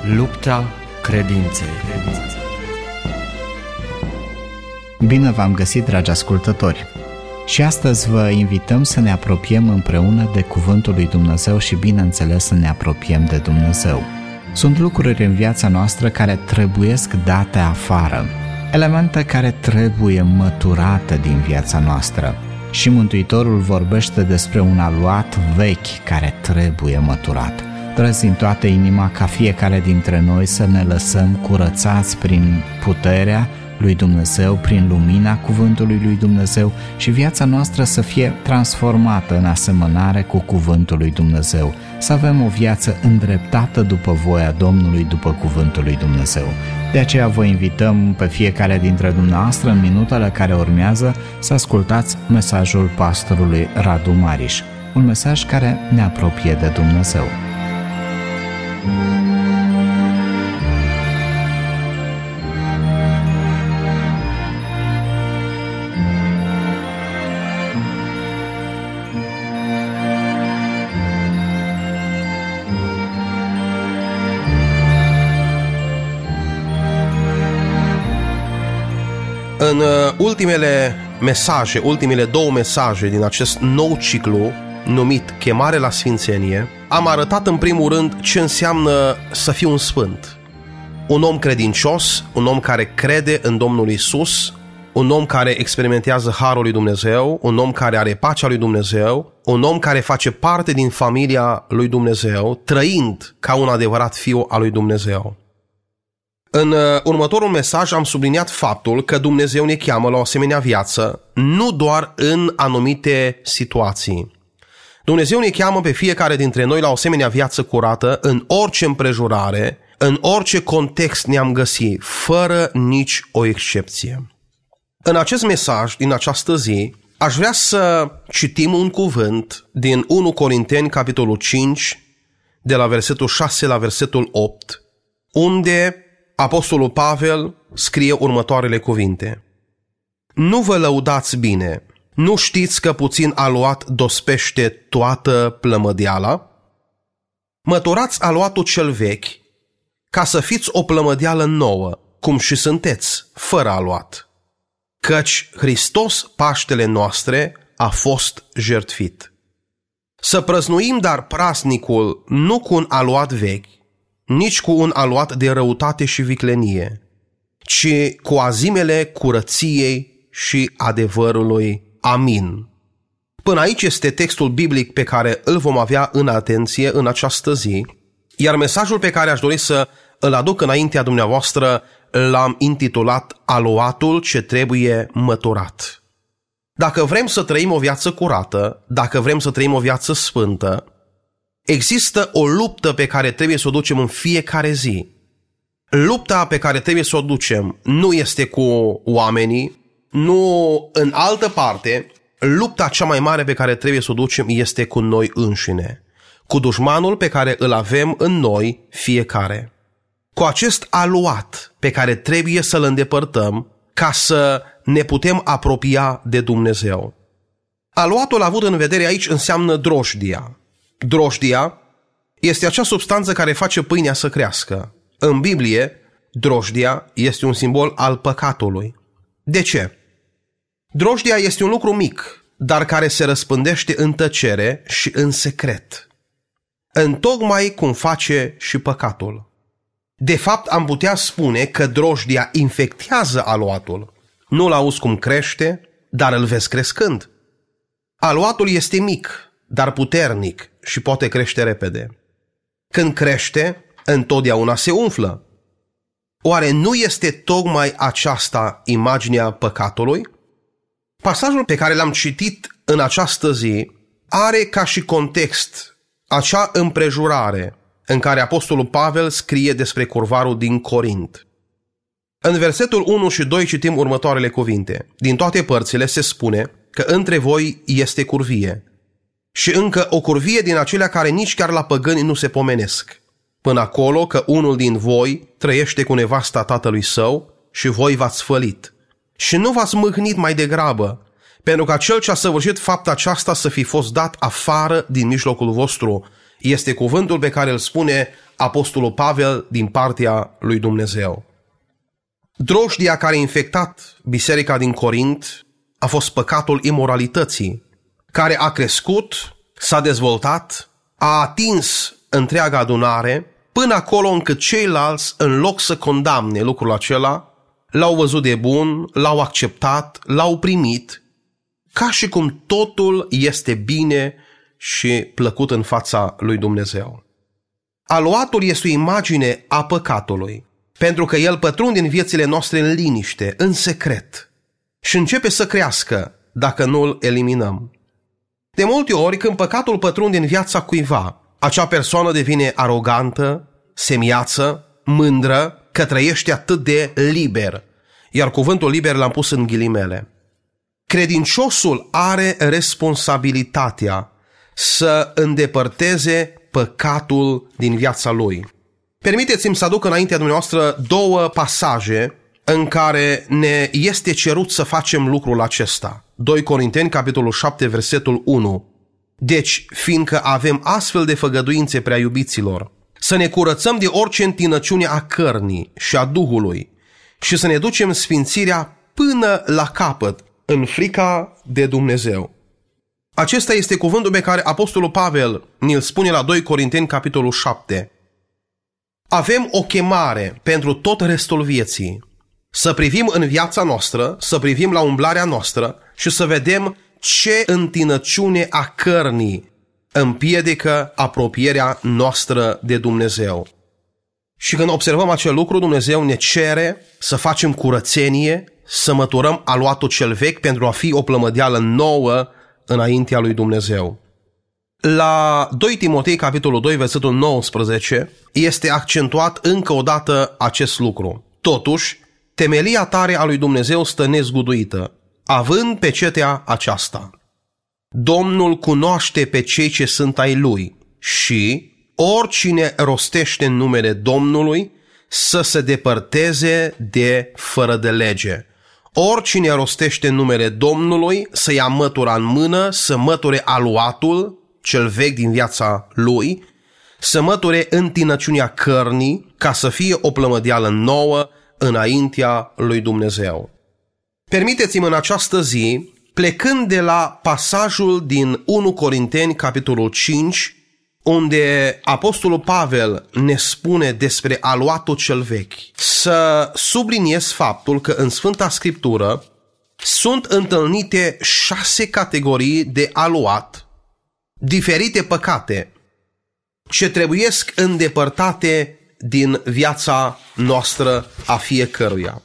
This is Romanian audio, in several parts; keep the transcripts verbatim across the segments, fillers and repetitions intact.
Lupta credinței. Bine v-am găsit, dragi ascultători! Și astăzi vă invităm să ne apropiem împreună de Cuvântul lui Dumnezeu și, bineînțeles, să ne apropiem de Dumnezeu. Sunt lucruri în viața noastră care trebuiesc date afară, elemente care trebuie măturate din viața noastră. Și Mântuitorul vorbește despre un aluat vechi care trebuie măturat. Doresc din toată inima ca fiecare dintre noi să ne lăsăm curățați prin puterea lui Dumnezeu, prin lumina cuvântului lui Dumnezeu și viața noastră să fie transformată în asemănare cu cuvântul lui Dumnezeu, să avem o viață îndreptată după voia Domnului, după cuvântul lui Dumnezeu. De aceea vă invităm pe fiecare dintre dumneavoastră în minutele care urmează să ascultați mesajul pastorului Radu Mariș, un mesaj care ne apropie de Dumnezeu. În ultimele mesaje, ultimele două mesaje din acest nou ciclu numit Chemare la Sfințenie, am arătat în primul rând ce înseamnă să fii un sfânt. Un om credincios, un om care crede în Domnul Iisus, un om care experimentează harul lui Dumnezeu, un om care are pacea lui Dumnezeu, un om care face parte din familia lui Dumnezeu, trăind ca un adevărat fiu al lui Dumnezeu. În următorul mesaj am subliniat faptul că Dumnezeu ne cheamă la o asemenea viață, nu doar în anumite situații. Dumnezeu ne cheamă pe fiecare dintre noi la o asemenea viață curată, în orice împrejurare, în orice context ne-am găsit, fără nici o excepție. În acest mesaj, din această zi, aș vrea să citim un cuvânt din unu Corinteni, capitolul cinci, de la versetul șase la versetul opt, unde Apostolul Pavel scrie următoarele cuvinte. Nu vă lăudați bine, nu știți că puțin aluat dospește toată plămădeala? Măturați aluatul cel vechi, ca să fiți o plămădeală nouă, cum și sunteți, fără aluat. Căci Hristos, Paștele noastre, a fost jertfit. Să prăznuim dar praznicul nu cu un aluat vechi, nici cu un aluat de răutate și viclenie, ci cu azimele curăției și adevărului. Amin. Până aici este textul biblic pe care îl vom avea în atenție în această zi, iar mesajul pe care aș dori să îl aduc înaintea dumneavoastră l-am intitulat Aluatul ce trebuie măturat. Dacă vrem să trăim o viață curată, dacă vrem să trăim o viață sfântă, există o luptă pe care trebuie să o ducem în fiecare zi. Lupta pe care trebuie să o ducem nu este cu oamenii, nu în altă parte. Lupta cea mai mare pe care trebuie să o ducem este cu noi înșine, cu dușmanul pe care îl avem în noi fiecare. Cu acest aluat pe care trebuie să-l îndepărtăm ca să ne putem apropia de Dumnezeu. Aluatul avut în vedere aici înseamnă drojdia. Drojdia este acea substanță care face pâinea să crească. În Biblie, drojdia este un simbol al păcatului. De ce? Drojdia este un lucru mic, dar care se răspândește în tăcere și în secret. Întocmai cum face și păcatul. De fapt, am putea spune că drojdia infectează aluatul. Nu-l auzi cum crește, dar îl vezi crescând. Aluatul este mic, dar puternic și poate crește repede. Când crește, întotdeauna se umflă. Oare nu este tocmai aceasta imaginea păcatului? Pasajul pe care l-am citit în această zi are ca și context acea împrejurare în care Apostolul Pavel scrie despre curvarul din Corint. În versetul unu și doi citim următoarele cuvinte. Din toate părțile se spune că între voi este curvie și încă o curvie din acelea care nici chiar la păgâni nu se pomenesc, până acolo că unul din voi trăiește cu nevasta tatălui său și voi v-ați fălit. Și nu v-ați mâhnit mai degrabă, pentru ca cel ce a săvârșit fapta aceasta să fi fost dat afară din mijlocul vostru, Este cuvântul pe care îl spune apostolul Pavel din partea lui Dumnezeu. Drojdia care a infectat biserica din Corint a fost păcatul imoralității, care a crescut, s-a dezvoltat, a atins întreaga adunare, până acolo încât ceilalți, în loc să condamne lucrul acela, l-au văzut de bun, l-au acceptat, l-au primit, ca și cum totul este bine și plăcut în fața lui Dumnezeu. Aluatul este o imagine a păcatului, pentru că el pătrunde în viețile noastre în liniște, în secret, și începe să crească dacă nu îl eliminăm. De multe ori, când păcatul pătrunde în viața cuiva, acea persoană devine arogantă, semiață, mândră, că trăiește atât de liber, iar cuvântul liber l-am pus în ghilimele. Credinciosul are responsabilitatea să îndepărteze păcatul din viața lui. Permiteți-mi să aduc înaintea dumneavoastră două pasaje în care ne este cerut să facem lucrul acesta. doi Corinteni, capitolul șapte, versetul unu. Deci, fiindcă avem astfel de făgăduințe, prea iubiților, să ne curățăm de orice întinăciune a cărnii și a Duhului și să ne ducem sfințirea până la capăt, în frica de Dumnezeu. Acesta este cuvântul pe care apostolul Pavel ne-l spune la doi Corinteni, capitolul șapte. Avem o chemare pentru tot restul vieții, să privim în viața noastră, să privim la umblarea noastră și să vedem ce întinăciune a cărnii împiedică apropierea noastră de Dumnezeu. Și când observăm acel lucru, Dumnezeu ne cere să facem curățenie, să măturăm aluatul cel vechi pentru a fi o plămădeală nouă înaintea lui Dumnezeu. La doi Timotei, capitolul doi, versetul nouăsprezece, este accentuat încă o dată acest lucru. Totuși, temelia tare a lui Dumnezeu stă nezguduită, având pecetea aceasta. Domnul cunoaște pe cei ce sunt ai lui și oricine rostește în numele Domnului să se depărteze de fără de lege. Oricine rostește în numele Domnului să ia mătura în mână, să măture aluatul cel vechi din viața lui, să măture întinăciunea cărnii ca să fie o plămădeală nouă înaintea lui Dumnezeu. Permiteți-mi în această zi, plecând de la pasajul din unu Corinteni, capitolul cinci, unde apostolul Pavel ne spune despre aluatul cel vechi, să subliniez faptul că în Sfânta Scriptură sunt întâlnite șase categorii de aluat, diferite păcate, ce trebuiesc îndepărtate din viața noastră a fiecăruia.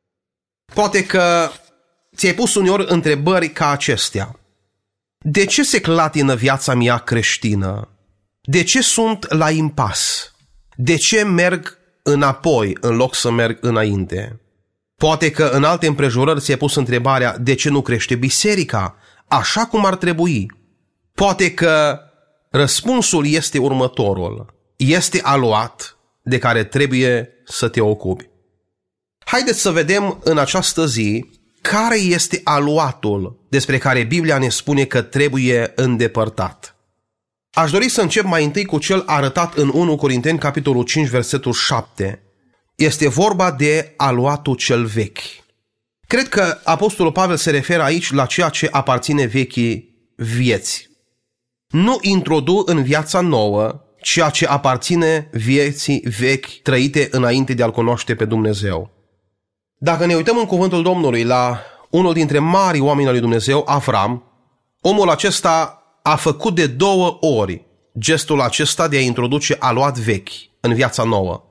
Poate că ți-ai pus uneori întrebări ca acestea. De ce se clatină viața mea creștină? De ce sunt la impas? De ce merg înapoi în loc să merg înainte? Poate că în alte împrejurări ți-ai pus întrebarea de ce nu crește biserica așa cum ar trebui. Poate că răspunsul este următorul. Este aluat de care trebuie să te ocupi. Haideți să vedem în această zi care este aluatul despre care Biblia ne spune că trebuie îndepărtat. Aș dori să încep mai întâi cu cel arătat în unu Corinteni, capitolul cinci, versetul șapte. Este vorba de aluatul cel vechi. Cred că apostolul Pavel se referă aici la ceea ce aparține vechii vieți. Nu introdu în viața nouă ceea ce aparține vieții vechi trăite înainte de a-L cunoaște pe Dumnezeu. Dacă ne uităm în cuvântul Domnului la unul dintre marii oameni al lui Dumnezeu, Avram, omul acesta a făcut de două ori gestul acesta de a introduce aluat vechi în viața nouă.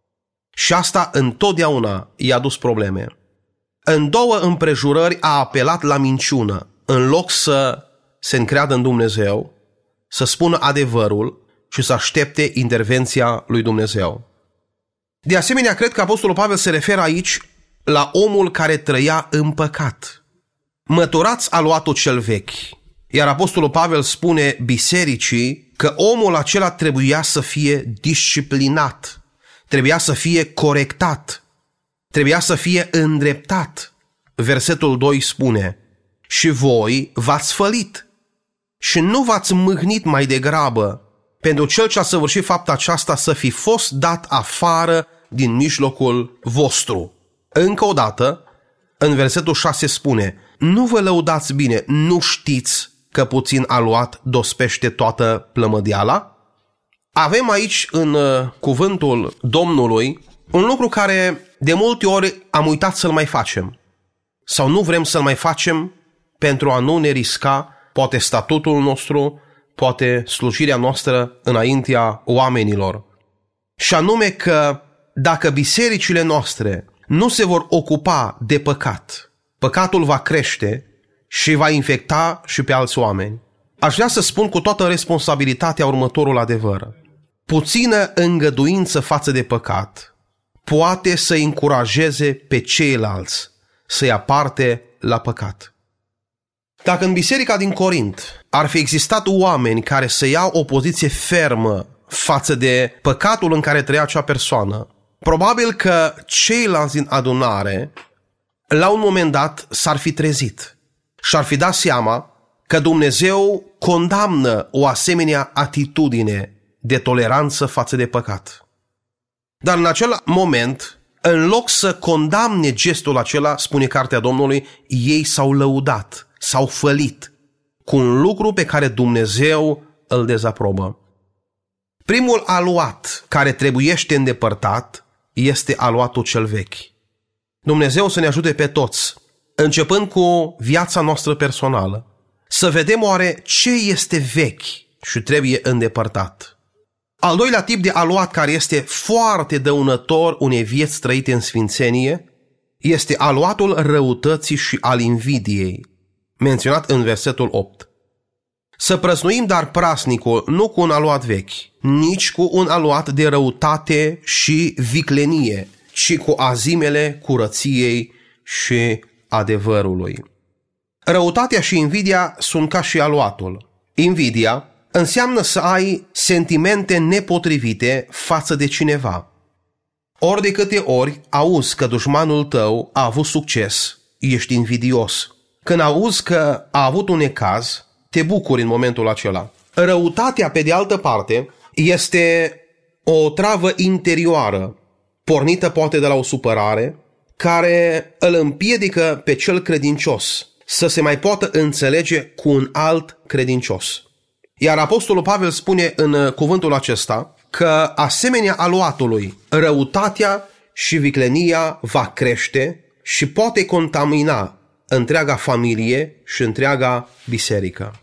Și asta întotdeauna i-a dus probleme. În două împrejurări a apelat la minciună, în loc să se încreadă în Dumnezeu, să spună adevărul și să aștepte intervenția lui Dumnezeu. De asemenea, cred că apostolul Pavel se referă aici la omul care trăia în păcat. Măturați aluatul cel vechi. Iar apostolul Pavel spune bisericii că omul acela trebuia să fie disciplinat, trebuia să fie corectat, trebuia să fie îndreptat. Versetul doi spune: și voi v-ați fălit și nu v-ați mâhnit mai degrabă, pentru cel ce a săvârșit fapta aceasta să fi fost dat afară din mijlocul vostru. Încă o dată, în versetul șase spune: nu vă lăudați bine, nu știți că puțin aluat dospește toată plămădeala? Avem aici în uh, cuvântul Domnului un lucru care de multe ori am uitat să-l mai facem. Sau nu vrem să-l mai facem pentru a nu ne risca poate statutul nostru, poate slujirea noastră înaintea oamenilor. Și anume că dacă bisericile noastre nu se vor ocupa de păcat, păcatul va crește și va infecta și pe alți oameni. Aș vrea să spun cu toată responsabilitatea următorul adevăr: puțină îngăduință față de păcat poate să încurajeze pe ceilalți să ia parte la păcat. Dacă în biserica din Corint ar fi existat oameni care să iau o poziție fermă față de păcatul în care trăia acea persoană, probabil că ceilalți din adunare la un moment dat s-ar fi trezit și ar fi dat seama că Dumnezeu condamnă o asemenea atitudine de toleranță față de păcat. Dar în acel moment, în loc să condamne gestul acela, spune cartea Domnului, ei s-au lăudat, s-au fălit cu un lucru pe care Dumnezeu îl dezaprobă. Primul aluat care trebuiește îndepărtat este aluatul cel vechi. Dumnezeu să ne ajute pe toți, începând cu viața noastră personală, să vedem oare ce este vechi și trebuie îndepărtat. Al doilea tip de aluat care este foarte dăunător unei vieți trăite în sfințenie este aluatul răutății și al invidiei, menționat în versetul opt. Să prăznuim dar prasnicul nu cu un aluat vechi, nici cu un aluat de răutate și viclenie, ci cu azimele curăției și adevărului. Răutatea și invidia sunt ca și aluatul. Invidia înseamnă să ai sentimente nepotrivite față de cineva. Ori de câte ori auzi că dușmanul tău a avut succes, ești invidios. Când auzi că a avut un necaz, te bucuri în momentul acela. Răutatea, pe de altă parte, este o travă interioară, pornită poate de la o supărare, care îl împiedică pe cel credincios să se mai poată înțelege cu un alt credincios. Iar Apostolul Pavel spune în cuvântul acesta că asemenea aluatului, răutatea și viclenia va crește și poate contamina întreaga familie și întreaga biserică.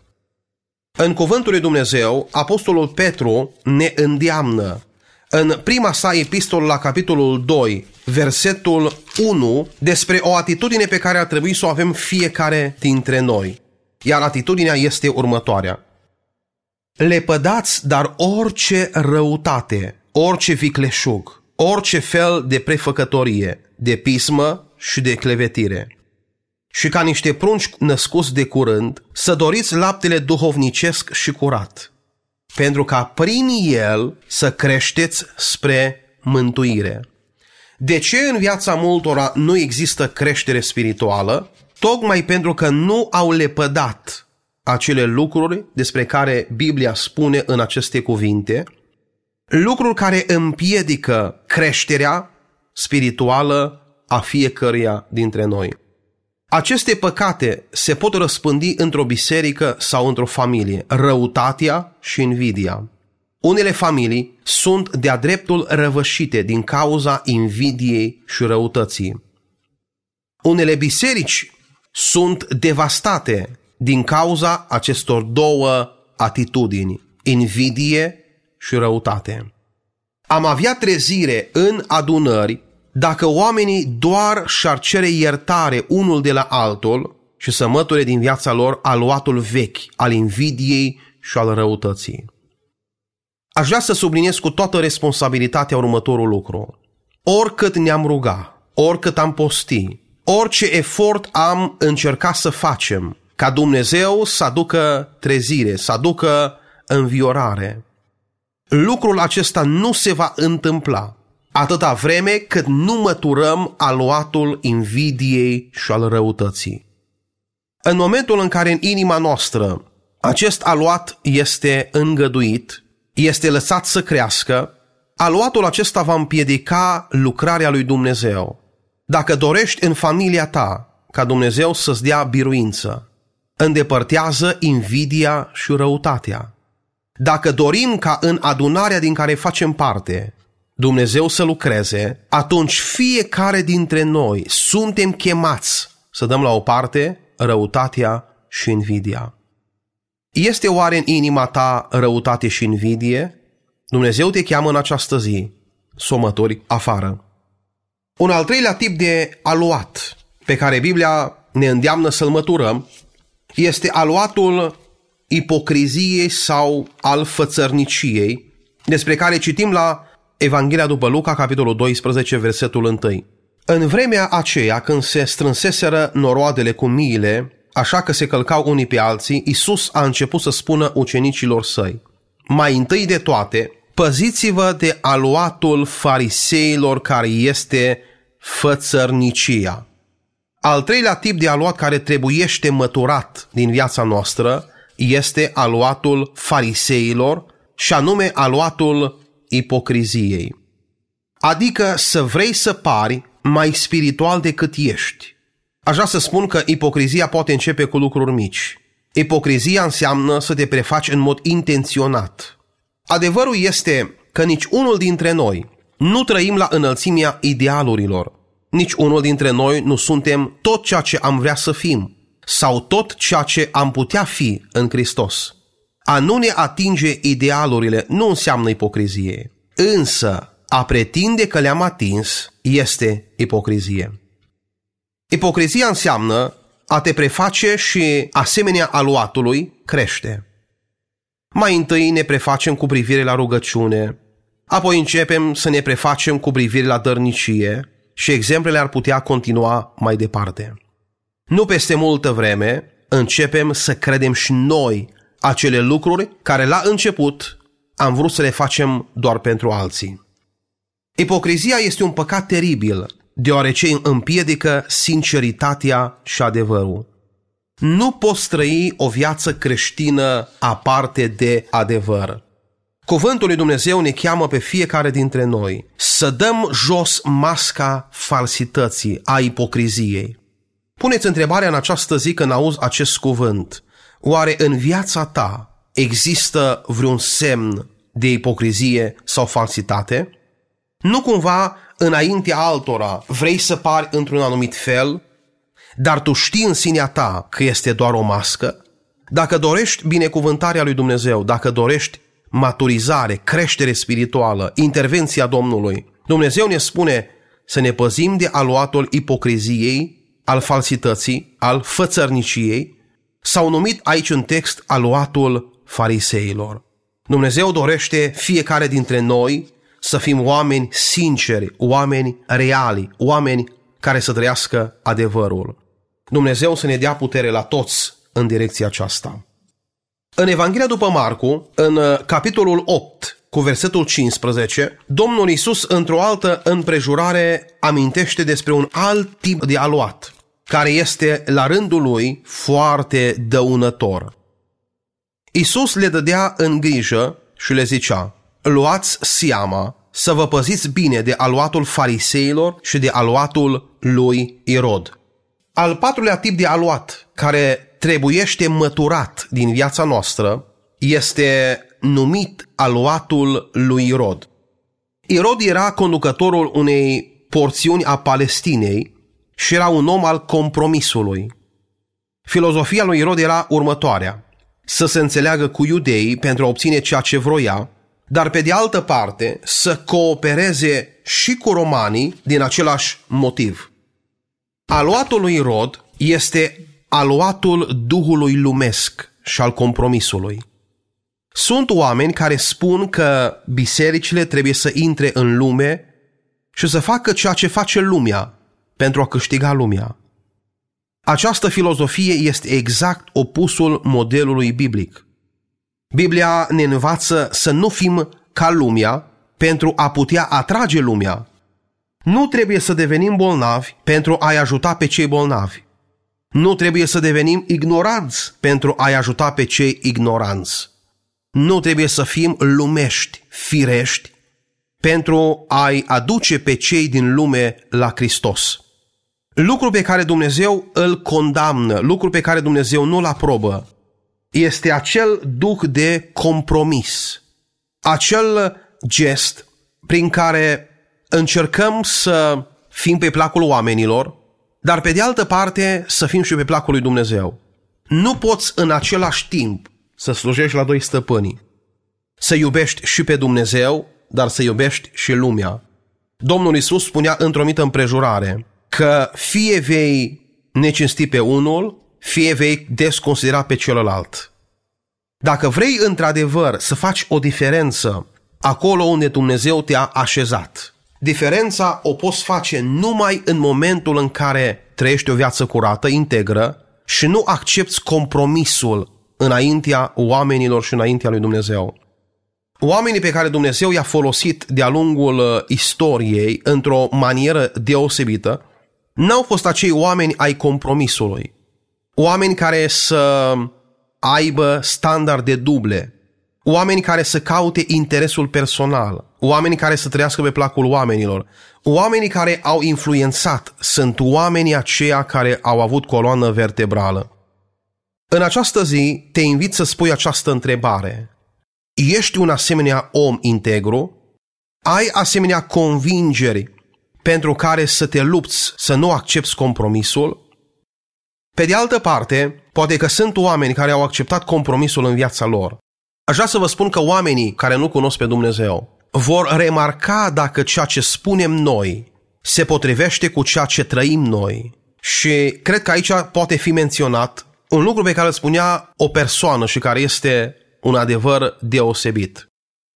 În cuvântul lui Dumnezeu, Apostolul Petru ne îndeamnă în prima sa epistolă la capitolul doi, versetul unu, despre o atitudine pe care ar trebui să o avem fiecare dintre noi. Iar atitudinea este următoarea: lepădați dar orice răutate, orice vicleșug, orice fel de prefăcătorie, de pismă și de clevetire. Și ca niște prunci născuți de curând, să doriți laptele duhovnicesc și curat, pentru ca prin el să creșteți spre mântuire. De ce în viața multora nu există creștere spirituală? Tocmai pentru că nu au lepădat acele lucruri despre care Biblia spune în aceste cuvinte, lucruri care împiedică creșterea spirituală a fiecăruia dintre noi. Aceste păcate se pot răspândi într-o biserică sau într-o familie: răutatea și invidia. Unele familii sunt de-a dreptul răvășite din cauza invidiei și răutății. Unele biserici sunt devastate din cauza acestor două atitudini, invidie și răutate. Am avea trezire în adunări dacă oamenii doar și-ar cere iertare unul de la altul și să măture din viața lor aluatul vechi al invidiei și al răutății. Aș vrea să subliniez cu toată responsabilitatea următorul lucru: oricât ne-am ruga, oricât am posti, orice efort am încercat să facem ca Dumnezeu să aducă trezire, să aducă înviorare, lucrul acesta nu se va întâmpla atâta vreme cât nu măturăm aluatul invidiei și al răutății. În momentul în care în inima noastră acest aluat este îngăduit, este lăsat să crească, aluatul acesta va împiedica lucrarea lui Dumnezeu. Dacă dorești în familia ta ca Dumnezeu să-ți dea biruință, îndepărtează invidia și răutatea. Dacă dorim ca în adunarea din care facem parte Dumnezeu să lucreze, atunci fiecare dintre noi suntem chemați să dăm la o parte răutatea și invidia. Este oare în inima ta răutate și invidie? Dumnezeu te cheamă în această zi să o mături afară. Un al treilea tip de aluat pe care Biblia ne îndeamnă să-l măturăm este aluatul ipocriziei sau al fățărniciei, despre care citim la Evanghelia după Luca, capitolul doisprezece, versetul unu. În vremea aceea, când se strânseseră noroadele cu miile, așa că se călcau unii pe alții, Iisus a început să spună ucenicilor săi: mai întâi de toate, păziți-vă de aluatul fariseilor, care este fățărnicia. Al treilea tip de aluat care trebuiește măturat din viața noastră este aluatul fariseilor, și anume aluatul ipocriziei. Adică să vrei să pari mai spiritual decât ești. Aș vrea să spun că ipocrizia poate începe cu lucruri mici. Ipocrizia înseamnă să te prefaci în mod intenționat. Adevărul este că nici unul dintre noi nu trăim la înălțimea idealurilor. Nici unul dintre noi nu suntem tot ceea ce am vrea să fim sau tot ceea ce am putea fi în Hristos. A nu ne atinge idealurile nu înseamnă ipocrizie, însă a pretinde că le-am atins este ipocrizie. Ipocrizia înseamnă a te preface și, asemenea aluatului, crește. Mai întâi ne prefacem cu privire la rugăciune, apoi începem să ne prefacem cu privire la dărnicie și exemplele ar putea continua mai departe. Nu peste multă vreme începem să credem și noi acele lucruri care la început am vrut să le facem doar pentru alții. Ipocrizia este un păcat teribil, deoarece împiedică sinceritatea și adevărul. Nu poți trăi o viață creștină aparte de adevăr. Cuvântul lui Dumnezeu ne cheamă pe fiecare dintre noi să dăm jos masca falsității, a ipocriziei. Puneți întrebarea în această zi când auzi acest cuvânt: oare în viața ta există vreun semn de ipocrizie sau falsitate? Nu cumva înaintea altora vrei să pari într-un anumit fel, dar tu știi în sinea ta că este doar o mască? Dacă dorești binecuvântarea lui Dumnezeu, dacă dorești maturizare, creștere spirituală, intervenția Domnului, Dumnezeu ne spune să ne păzim de aluatul ipocriziei, al falsității, al fățărniciei, s-au numit aici în text aluatul fariseilor. Dumnezeu dorește fiecare dintre noi să fim oameni sinceri, oameni reali, oameni care să trăiască adevărul. Dumnezeu să ne dea putere la toți în direcția aceasta. În Evanghelia după Marcu, în capitolul opt, cu versetul cincisprezece, Domnul Iisus, într-o altă împrejurare, amintește despre un alt tip de aluat, care este la rândul lui foarte dăunător. Iisus le dădea în grijă și le zicea: luați seama să vă păziți bine de aluatul fariseilor și de aluatul lui Irod. Al patrulea tip de aluat care trebuiește măturat din viața noastră este numit aluatul lui Irod. Irod era conducătorul unei porțiuni a Palestinei și era un om al compromisului. Filozofia lui Irod era următoarea: să se înțeleagă cu iudeii pentru a obține ceea ce vroia, dar pe de altă parte să coopereze și cu romanii din același motiv. Aluatul lui Irod este aluatul duhului lumesc și al compromisului. Sunt oameni care spun că bisericile trebuie să intre în lume și să facă ceea ce face lumea pentru a câștiga lumea. Această filozofie este exact opusul modelului biblic. Biblia ne învață să nu fim ca lumea pentru a putea atrage lumea. Nu trebuie să devenim bolnavi pentru a-i ajuta pe cei bolnavi. Nu trebuie să devenim ignoranți pentru a-i ajuta pe cei ignoranți. nu trebuie să fim lumești, firești, pentru a-i aduce pe cei din lume la Hristos. Lucrul pe care Dumnezeu îl condamnă, lucrul pe care Dumnezeu nu-l aprobă, este acel duh de compromis, acel gest prin care încercăm să fim pe placul oamenilor, dar pe de altă parte să fim și pe placul lui Dumnezeu. Nu poți în același timp să slujești la doi stăpâni, să iubești și pe Dumnezeu, dar să iubești și lumea. Domnul Iisus spunea într-o anumită împrejurare că fie vei necinsti pe unul, fie vei desconsidera pe celălalt. Dacă vrei într-adevăr să faci o diferență acolo unde Dumnezeu te-a așezat, diferența o poți face numai în momentul în care trăiești o viață curată, integră și nu accepți compromisul înaintea oamenilor și înaintea lui Dumnezeu. Oamenii pe care Dumnezeu i-a folosit de-a lungul istoriei într-o manieră deosebită n-au fost acei oameni ai compromisului, oameni care să aibă standarde duble, oameni care să caute interesul personal, oameni care să trăiască pe placul oamenilor, oamenii care au influențat sunt oamenii aceia care au avut coloană vertebrală. În această zi te invit să spui această întrebare. Ești un asemenea om integru? Ai asemenea convingeri pentru care să te lupți să nu accepți compromisul? Pe de altă parte, poate că sunt oameni care au acceptat compromisul în viața lor. Aș vrea să vă spun că oamenii care nu cunosc pe Dumnezeu vor remarca dacă ceea ce spunem noi se potrivește cu ceea ce trăim noi. Și cred că aici poate fi menționat un lucru pe care îl spunea o persoană și care este un adevăr deosebit.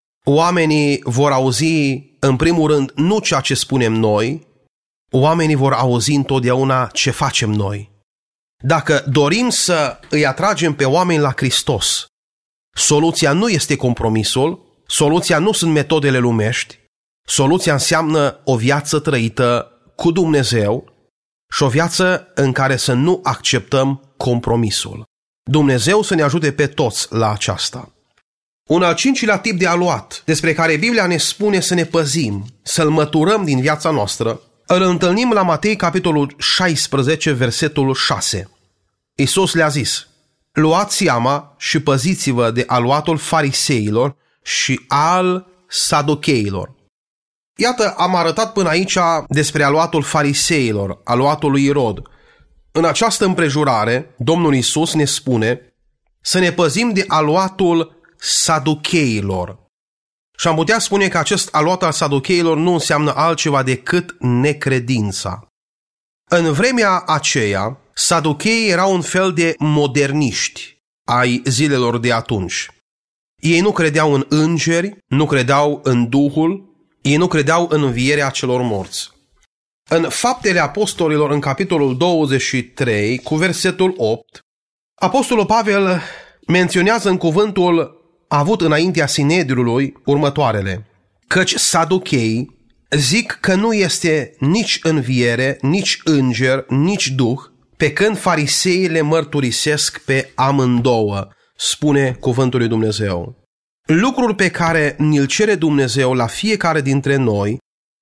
Oamenii vor auzi, în primul rând, nu ceea ce spunem noi, oamenii vor auzi întotdeauna ce facem noi. Dacă dorim să îi atragem pe oameni la Hristos, soluția nu este compromisul, soluția nu sunt metodele lumești, soluția înseamnă o viață trăită cu Dumnezeu și o viață în care să nu acceptăm compromisul. Dumnezeu să ne ajute pe toți la aceasta. Un al cincilea tip de aluat, despre care Biblia ne spune să ne păzim, să-l măturăm din viața noastră, îl întâlnim la Matei, capitolul șaisprezece, versetul șase. Iisus le-a zis: luați seama și păziți-vă de aluatul fariseilor și al saducheilor. Iată, am arătat până aici despre aluatul fariseilor, aluatul lui Irod. În această împrejurare, Domnul Iisus ne spune să ne păzim de aluatul saducheilor. Și am putea spune că acest aluat al saducheilor nu înseamnă altceva decât necredința. În vremea aceea, saducheii erau un fel de moderniști ai zilelor de atunci. Ei nu credeau în îngeri, nu credeau în Duhul, ei nu credeau în învierea celor morți. În Faptele Apostolilor, în capitolul douăzeci și trei, cu versetul opt, Apostolul Pavel menționează în cuvântul avut înaintea Sinedriului următoarele: căci saducheii zic că nu este nici înviere, nici înger, nici duh, pe când fariseii le mărturisesc pe amândouă, spune cuvântul lui Dumnezeu. Lucrul pe care ni-l cere Dumnezeu la fiecare dintre noi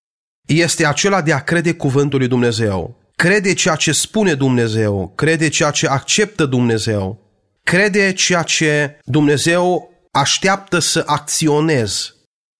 este acela de a crede cuvântul lui Dumnezeu. Crede ceea ce spune Dumnezeu, crede ceea ce acceptă Dumnezeu, crede ceea ce Dumnezeu așteaptă să acționezi.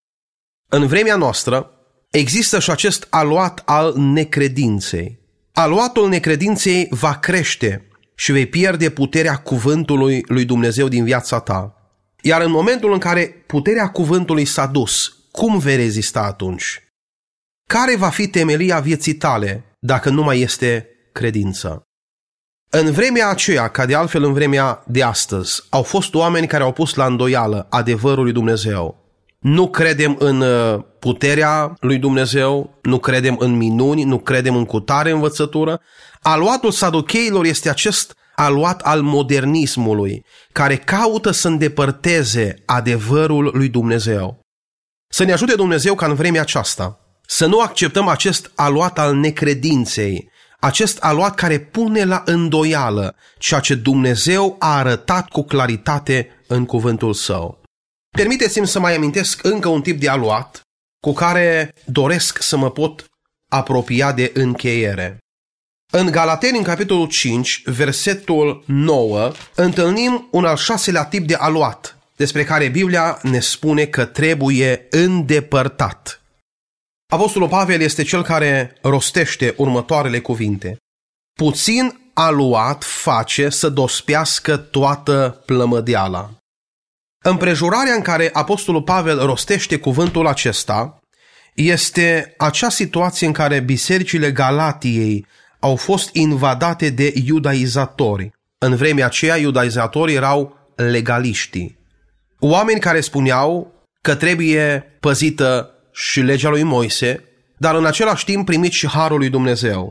În vremea noastră există și acest aluat al necredinței. Aluatul necredinței va crește și vei pierde puterea cuvântului lui Dumnezeu din viața ta. Iar în momentul în care puterea cuvântului s-a dus, cum vei rezista atunci? Care va fi temelia vieții tale dacă nu mai este credință? În vremea aceea, ca de altfel în vremea de astăzi, au fost oameni care au pus la îndoială adevărul lui Dumnezeu. Nu credem în puterea lui Dumnezeu, nu credem în minuni, nu credem în cutare învățătură. Aluatul saducheilor este acest aluat al modernismului, care caută să îndepărteze adevărul lui Dumnezeu. Să ne ajute Dumnezeu ca în vremea aceasta să nu acceptăm acest aluat al necredinței, acest aluat care pune la îndoială ceea ce Dumnezeu a arătat cu claritate în cuvântul Său. Permiteți-mi să mai amintesc încă un tip de aluat cu care doresc să mă pot apropia de încheiere. În Galateni, în capitolul cinci, versetul nouă, întâlnim un al șaselea tip de aluat, despre care Biblia ne spune că trebuie îndepărtat. Apostolul Pavel este cel care rostește următoarele cuvinte: puțin aluat face să dospească toată plămădeala. Împrejurarea în care Apostolul Pavel rostește cuvântul acesta este acea situație în care bisericile Galatiei au fost invadate de iudaizatori. În vremea aceea, iudaizatorii erau legaliștii. Oameni care spuneau că trebuie păzită și legea lui Moise, dar în același timp primit și harul lui Dumnezeu.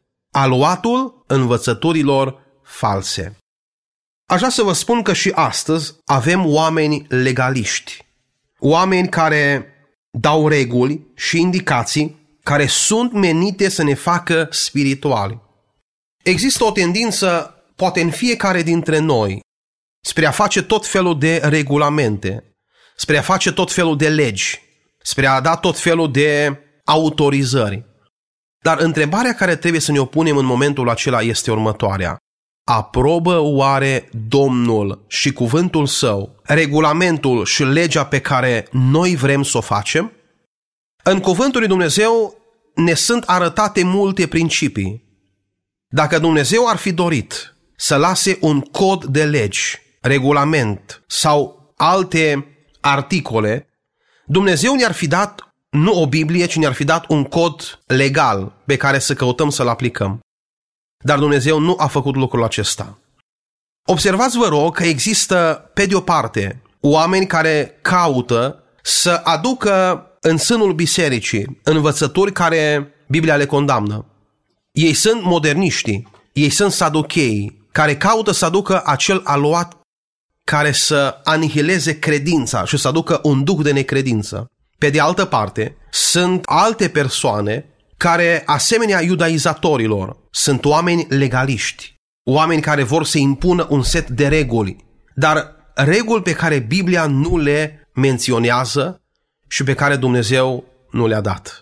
Aluatul învățăturilor false. Aș vrea să vă spun că și astăzi avem oameni legaliști. Oameni care dau reguli și indicații care sunt menite să ne facă spirituali. Există o tendință, poate în fiecare dintre noi, spre a face tot felul de regulamente, spre a face tot felul de legi, spre a da tot felul de autorizări. Dar întrebarea care trebuie să ne o punem în momentul acela este următoarea: aprobă oare Domnul și cuvântul Său regulamentul și legea pe care noi vrem să o facem? În cuvântul lui Dumnezeu ne sunt arătate multe principii. Dacă Dumnezeu ar fi dorit să lase un cod de legi, regulament sau alte articole, Dumnezeu ne-ar fi dat nu o Biblie, ci ne-ar fi dat un cod legal pe care să căutăm să-l aplicăm. Dar Dumnezeu nu a făcut lucrul acesta. Observați, vă rog, că există, pe de o parte, oameni care caută să aducă în sânul bisericii învățături care Biblia le condamnă. Ei sunt moderniștii, ei sunt saducheii, care caută să aducă acel aluat care să anihileze credința și să aducă un duh de necredință. Pe de altă parte, sunt alte persoane care, asemenea iudaizatorilor, sunt oameni legaliști, oameni care vor să impună un set de reguli, dar reguli pe care Biblia nu le menționează și pe care Dumnezeu nu le-a dat.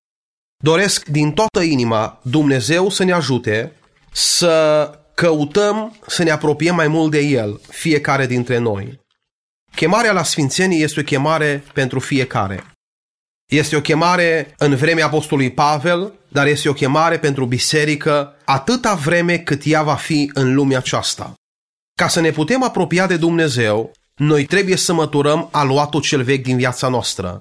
Doresc din toată inima Dumnezeu să ne ajute să căutăm să ne apropiem mai mult de El, fiecare dintre noi. Chemarea la sfințenie este o chemare pentru fiecare. Este o chemare în vremea apostolului Pavel, dar este o chemare pentru biserică atâta vreme cât ea va fi în lumea aceasta. Ca să ne putem apropia de Dumnezeu, noi trebuie să măturăm aluatul cel vechi din viața noastră.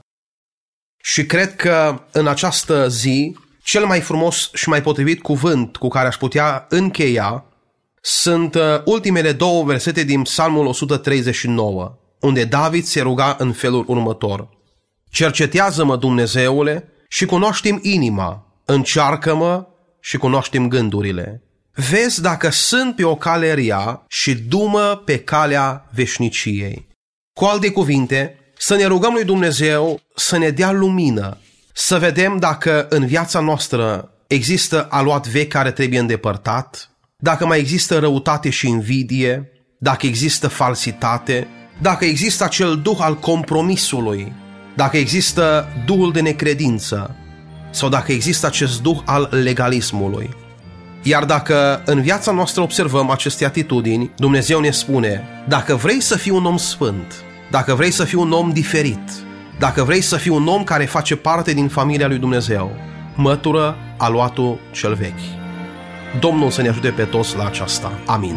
Și cred că în această zi, cel mai frumos și mai potrivit cuvânt cu care aș putea încheia sunt ultimele două versete din Psalmul o sută treizeci și nouă, unde David se ruga în felul următor: cercetează-mă, Dumnezeule, și cunoaște-mi inima, încearcă-mă și cunoaște-mi gândurile. Vezi dacă sunt pe o cale rea și du-mă pe calea veșniciei. Cu alte cuvinte, să ne rugăm lui Dumnezeu să ne dea lumină, să vedem dacă în viața noastră există aluat vechi care trebuie îndepărtat, dacă mai există răutate și invidie, dacă există falsitate, dacă există acel duh al compromisului, dacă există duhul de necredință sau dacă există acest duh al legalismului. Iar dacă în viața noastră observăm aceste atitudini, Dumnezeu ne spune: dacă vrei să fii un om sfânt, dacă vrei să fii un om diferit, dacă vrei să fii un om care face parte din familia lui Dumnezeu, mătură aluatul cel vechi. Domnul să ne ajute pe toți la aceasta. Amin.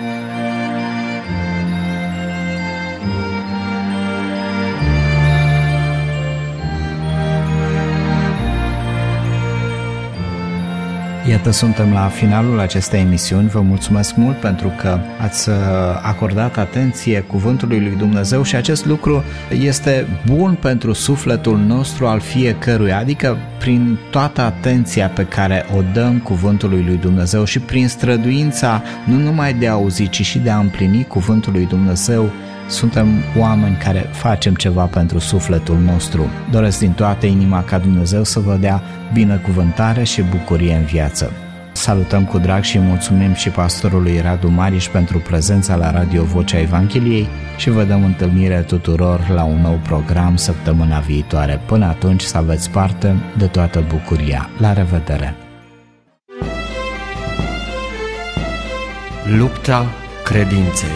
Iată, suntem la finalul acestei emisiuni. Vă mulțumesc mult pentru că ați acordat atenție cuvântului lui Dumnezeu și acest lucru este bun pentru sufletul nostru al fiecăruia, adică prin toată atenția pe care o dăm cuvântului lui Dumnezeu și prin străduința nu numai de a auzi, ci și de a împlini cuvântul lui Dumnezeu, suntem oameni care facem ceva pentru sufletul nostru. Doresc din toată inima ca Dumnezeu să vă dea binecuvântare și bucurie în viață. Salutăm cu drag și mulțumim și pastorului Radu Mariș pentru prezența la Radio Vocea Evangheliei și vă dăm întâlnire tuturor la un nou program săptămâna viitoare. Până atunci să aveți parte de toată bucuria. La revedere! Lupta credinței.